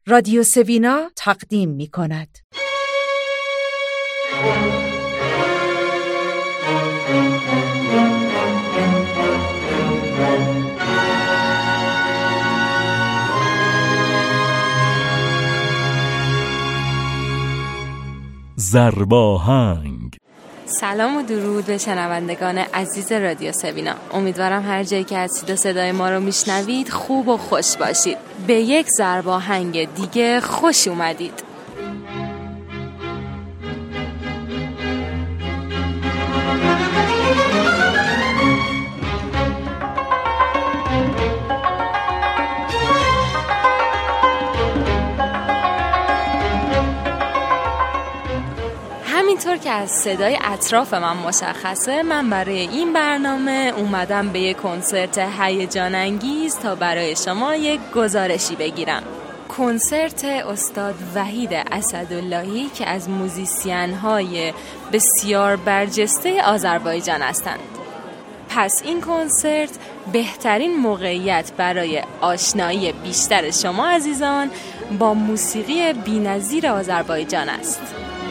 رادیو سوینا تقدیم می کند. ضرباهنگ. سلام و درود به شنوندگان عزیز رادیو سوینا. امیدوارم هر جایی که هستید و صدای ما رو میشنوید خوب و خوش باشید. به یک ضرباهنگ دیگه خوش اومدید. همینطور که از صدای اطراف من مشخصه، من برای این برنامه اومدم به یک کنسرت هیجان انگیز تا برای شما یک گزارشی بگیرم. کنسرت استاد وحید اسداللهی که از موزیسین‌های بسیار برجسته آذربایجان هستند. پس این کنسرت بهترین موقعیت برای آشنایی بیشتر شما عزیزان با موسیقی بی‌نظیر آذربایجان است.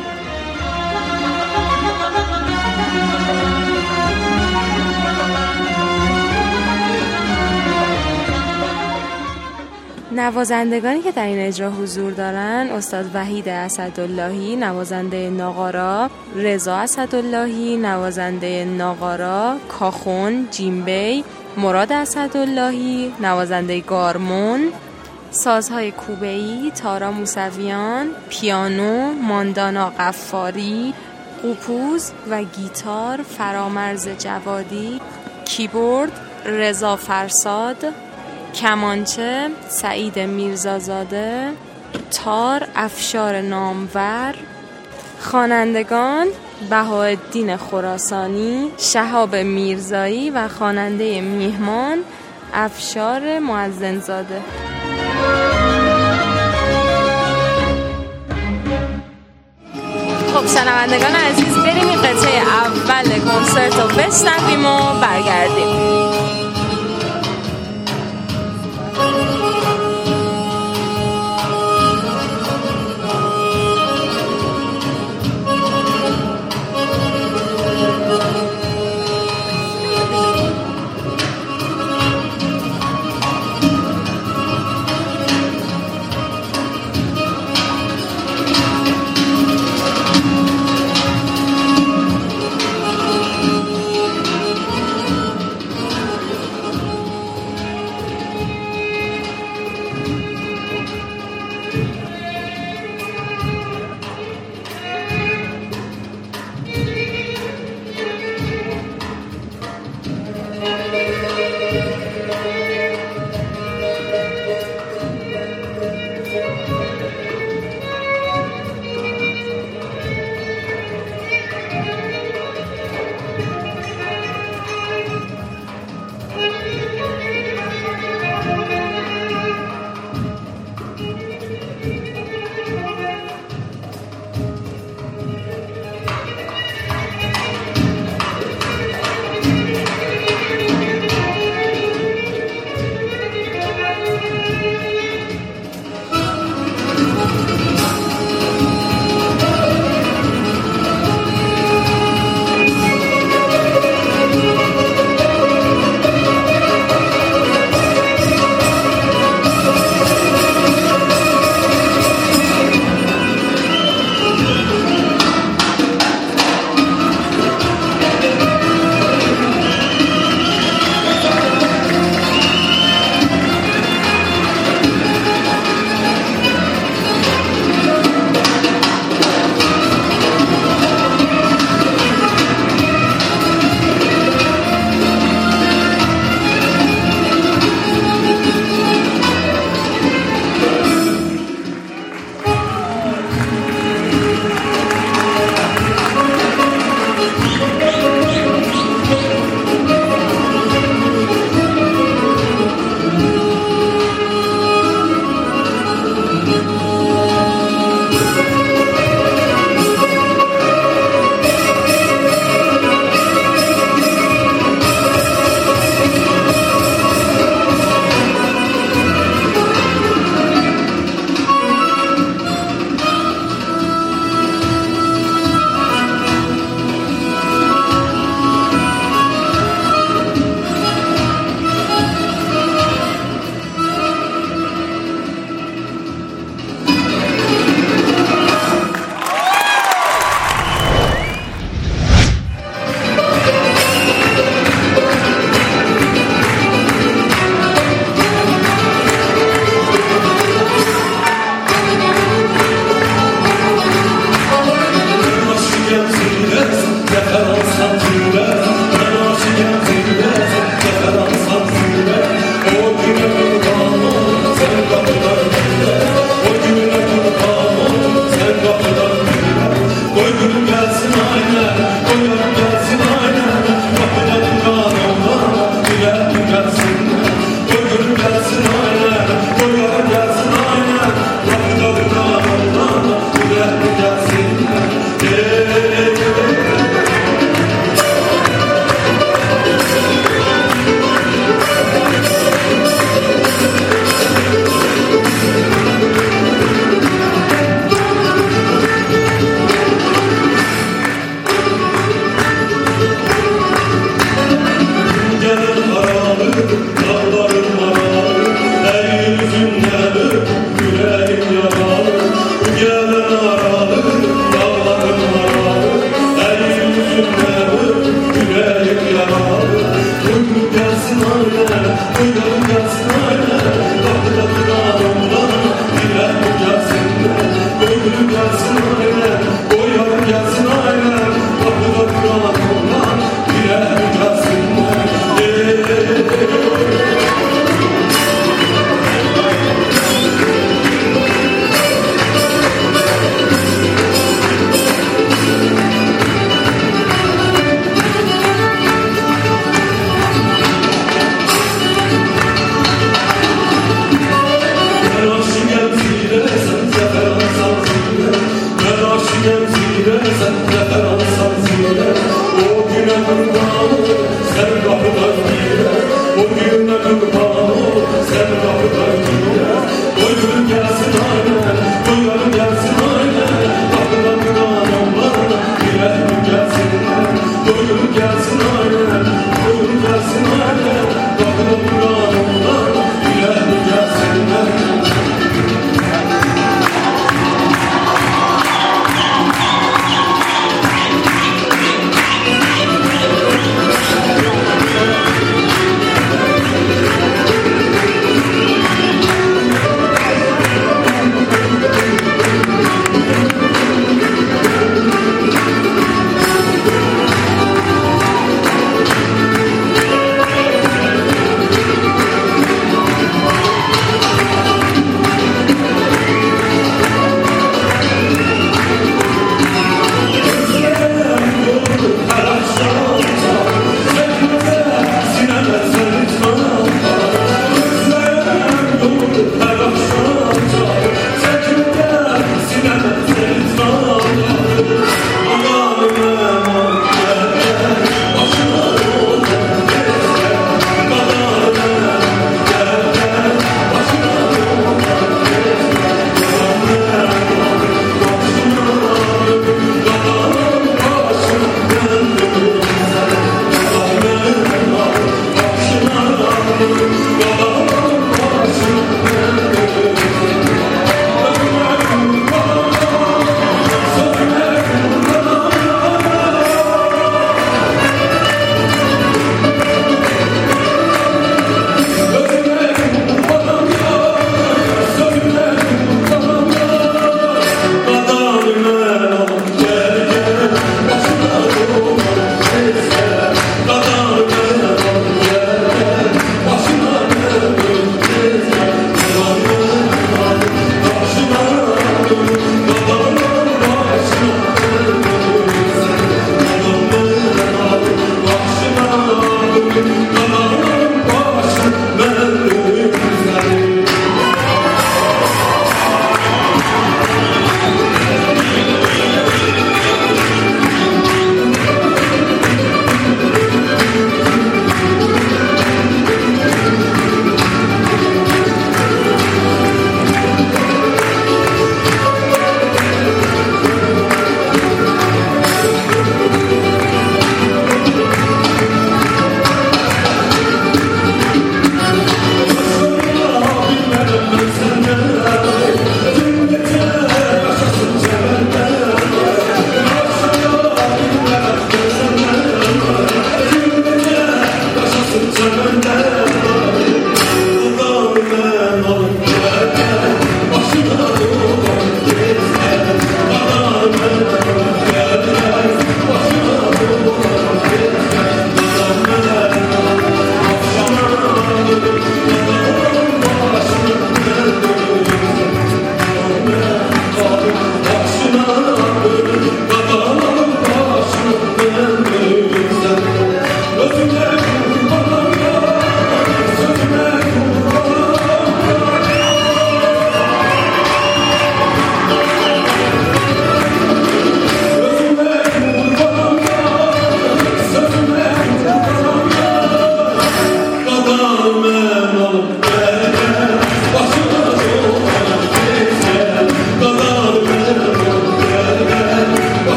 نوازندگانی که در این اجرا حضور دارن استاد وحید اسداللهی نوازنده ناقارا، رضا اسداللهی نوازنده ناقارا، کاخون، جیمبی، مراد اسداللهی نوازنده گارمون، سازهای کوبه‌ای تارا موسویان، پیانو ماندانا غفاری، قوپوز و گیتار فرامرز جوادی، کیبورد رضا فرساد، کمانچه سعید میرزازاده، تار افشار نامور، خوانندگان بهاءالدین خراسانی، شهاب میرزایی و خواننده میهمان افشار مؤذنزاده. خب شنوندگان عزیز، بریم این قطعه اول کنسرت رو بشنویم و برگردیم.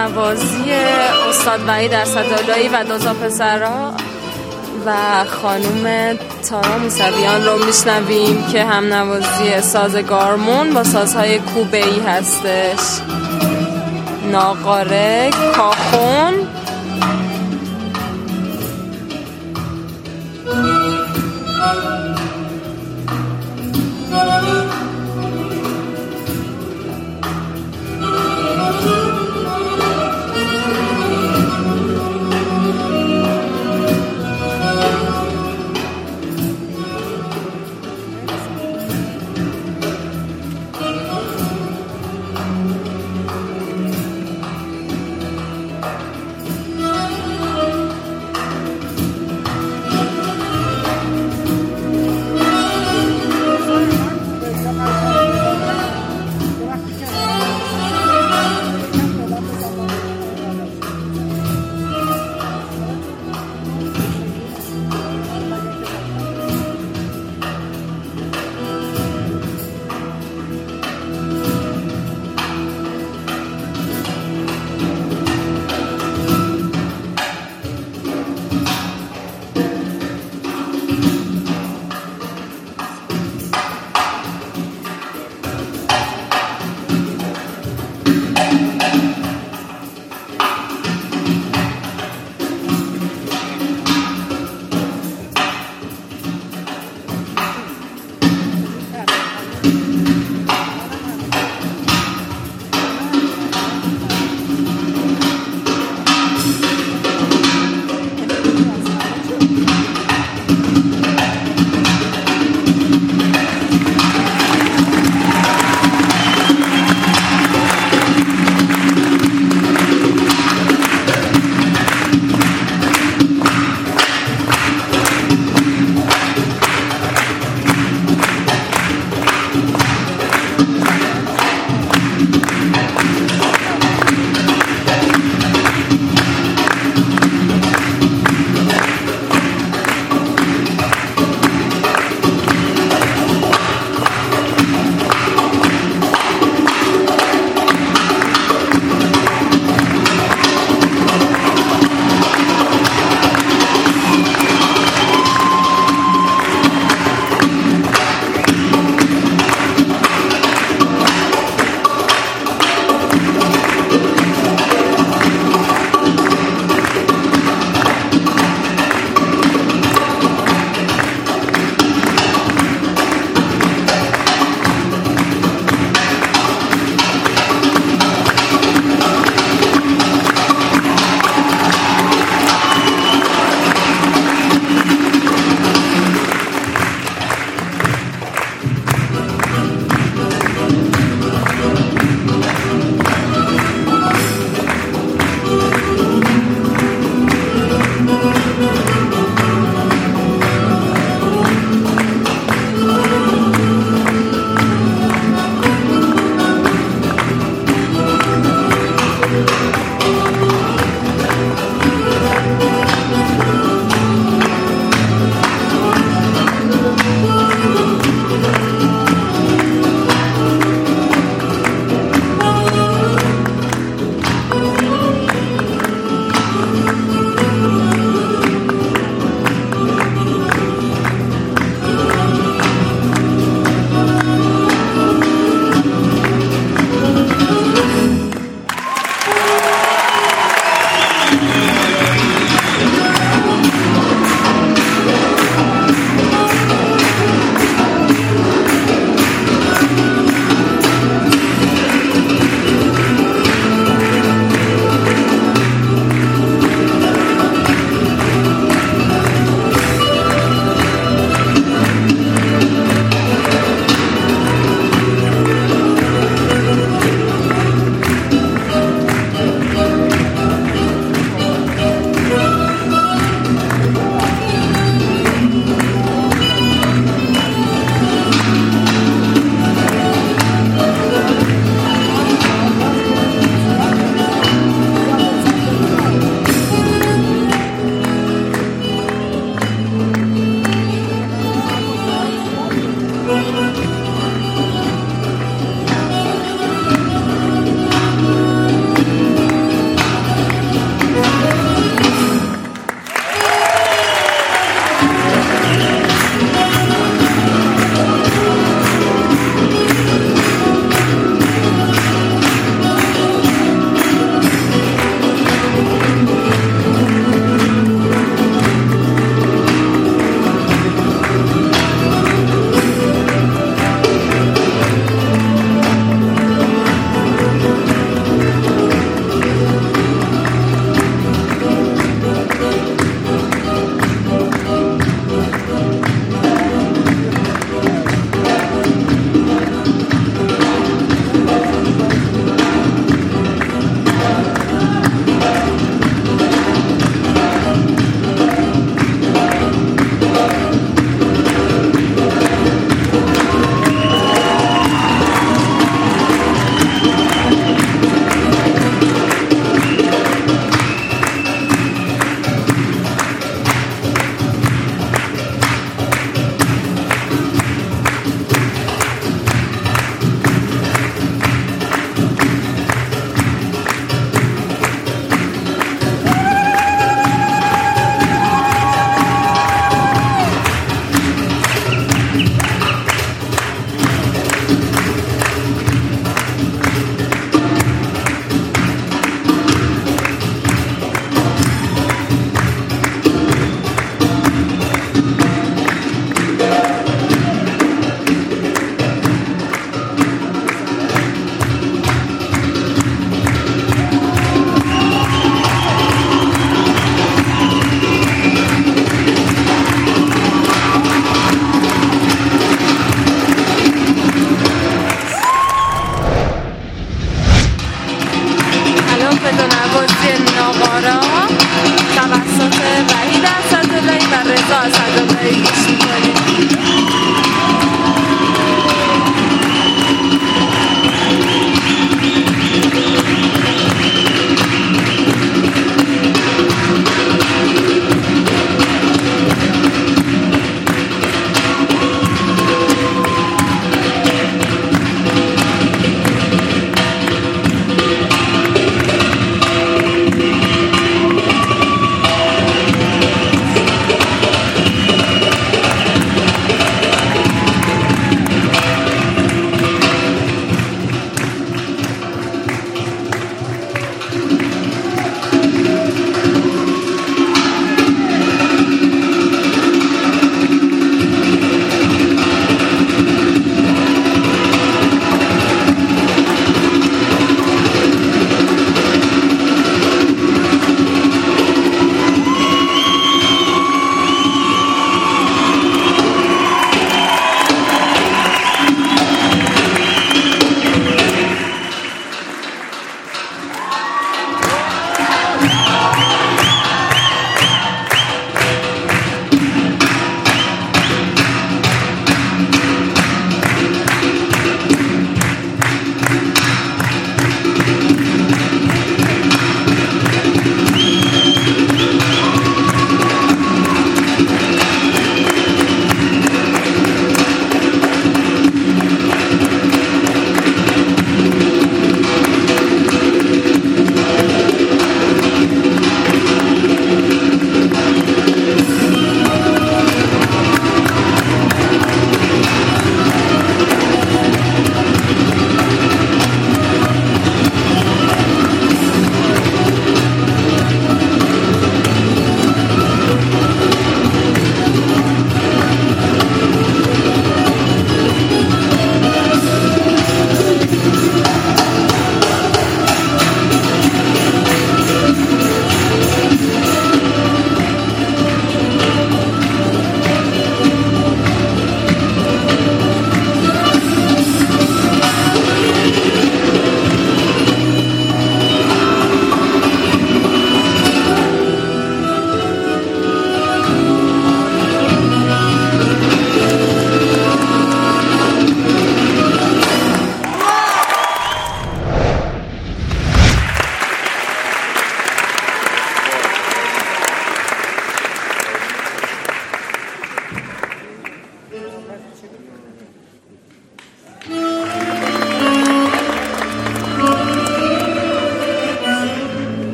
نوازی استاد وحید اسداللهی و دوتا پسرها و خانوم تارا موسویان رو میشنویم که هم نوازی ساز گارمون با سازهای کوبه‌ای هستش، ناقاره، کاخون.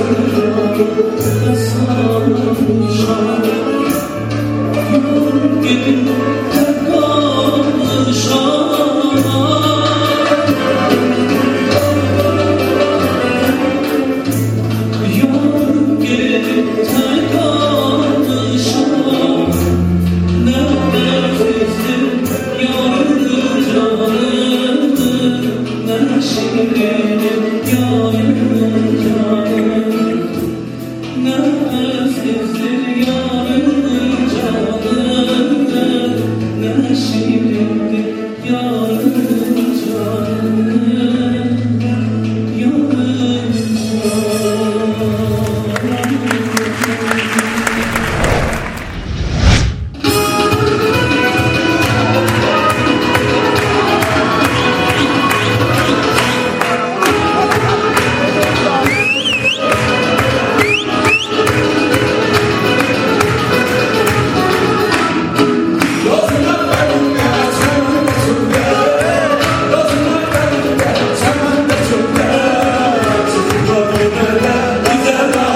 Güzel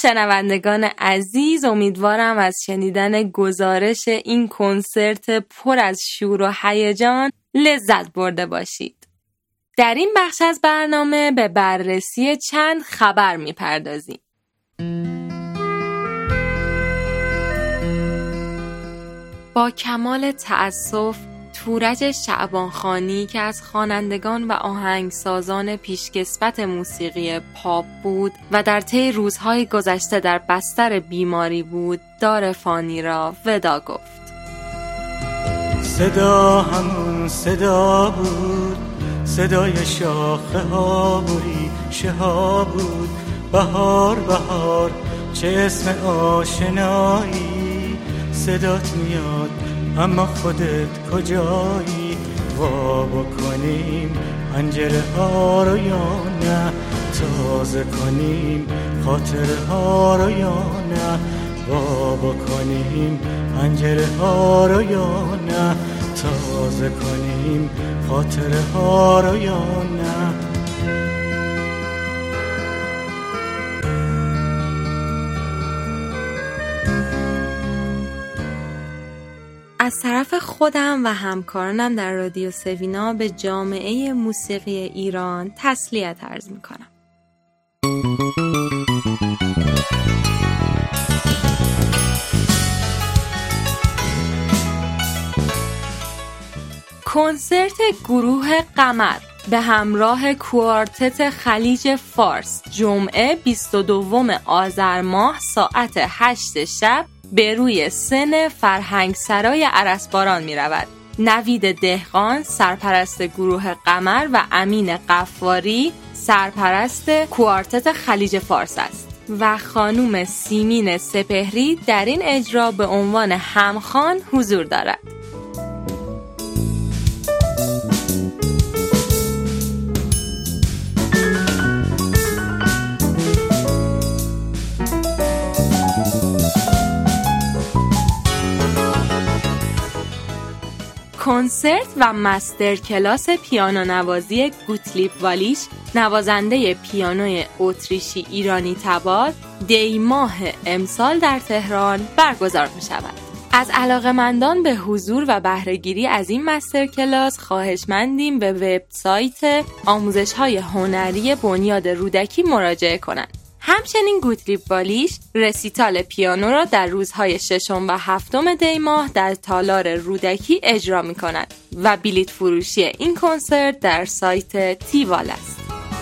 شنوندگان عزیز، امیدوارم از شنیدن گزارش این کنسرت پر از شور و هیجان لذت برده باشید. در این بخش از برنامه به بررسی چند خبر می‌پردازیم. با کمال تأسف تورج شعبانخانی که از خوانندگان و آهنگسازان پیشکسوت موسیقی پاپ بود و در طی روزهای گذشته در بستر بیماری بود، دار فانی را ودا گفت. صدا همون صدا بود، صدای شاخه ها بوری شه بود. بهار بهار چه اسم آشنایی، صدات میاد اما خودت کجایی؟ وا بکنیم پنجره ها رو یا نه، تازه کنیم خاطره ها رو یا نه. وا بکنیم پنجره ها رو یا نه، تازه کنیم خاطره ها رو یا نه. از طرف خودم و همکارانم در رادیو سوینا به جامعه موسیقی ایران تسلیت عرض می‌کنم. کنسرت گروه قمر به همراه کوارتت خلیج فارس جمعه 22 آذر ماه ساعت 8 شب به روی سن فرهنگسرای ارسباران می رود. نوید دهقان سرپرست گروه قمر و امین قفاری سرپرست کوارتت خلیج فارس است و خانم سیمین سپهری در این اجرا به عنوان همخوان حضور دارد. کنسرت و مستر کلاس پیانو نوازی گوتلیب والیش، نوازنده پیانوی اتریشی ایرانی تبار، دی ماه امسال در تهران برگزار می شود. از علاقه‌مندان به حضور و بهره‌گیری از این مستر کلاس خواهشمندیم به وبسایت آموزش‌های هنری بنیاد رودکی مراجعه کنند. همچنین گوتلیب والیش رسیتال پیانو را در روزهای 6 و 7 دی ماه در تالار رودکی اجرا می کند و بلیط فروشی این کنسرت در سایت تیوال است.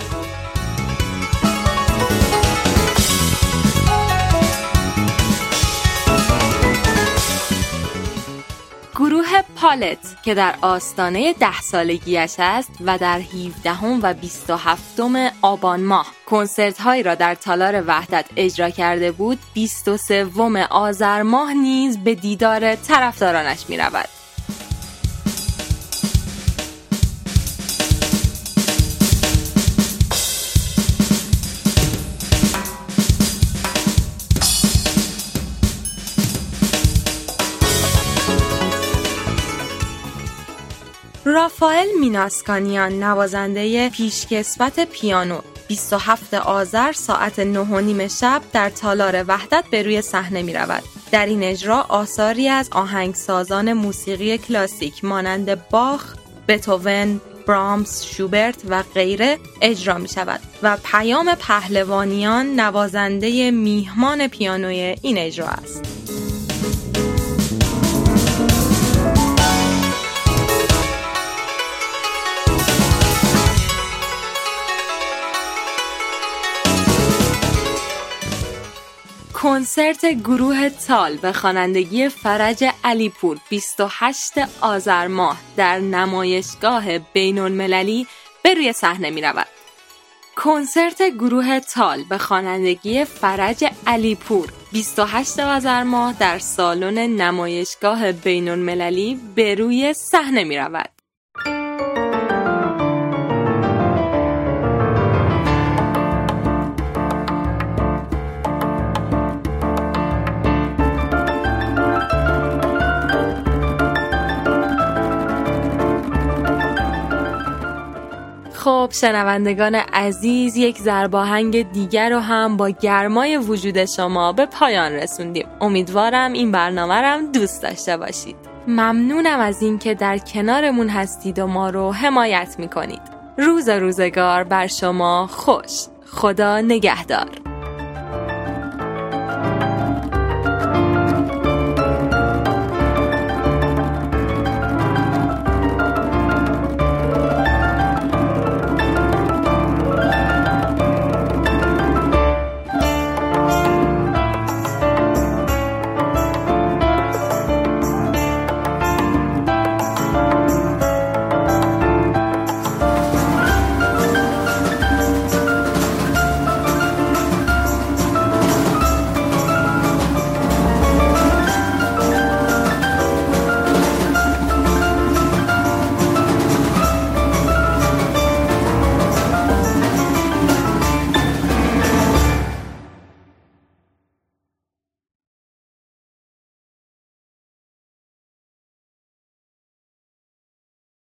گروه پالت که در آستانه 10 سالگیش است و در 17 و 27 آبان ماه کنسرت هایی را در تالار وحدت اجرا کرده بود، 23 آذر ماه نیز به دیدار طرفدارانش می رود. رافائل میناسکانیان نوازنده پیشکسوت پیانو 27 آذر ساعت 9:30 شب در تالار وحدت به روی صحنه می رود. در این اجرا آثاری از آهنگسازان موسیقی کلاسیک مانند باخ، بتوون، برامس، شوبرت و غیره اجرا می شود و پیام پهلوانیان نوازنده میهمان پیانوی این اجرا است. کنسرت گروه تال به خوانندگی فرج علیپور 28 آذر ماه در نمایشگاه بین‌المللی به روی صحنه می رود. کنسرت گروه تال به خوانندگی فرج علیپور 28 آذر ماه در سالن نمایشگاه بین‌المللی به روی صحنه می رود. خب شنوندگان عزیز، یک ضرباهنگ دیگر رو هم با گرمای وجود شما به پایان رسوندیم. امیدوارم این برنامه رو هم دوست داشته باشید. ممنونم از این که در کنارمون هستید و ما رو حمایت میکنید. روز و روزگار بر شما خوش. خدا نگهدار.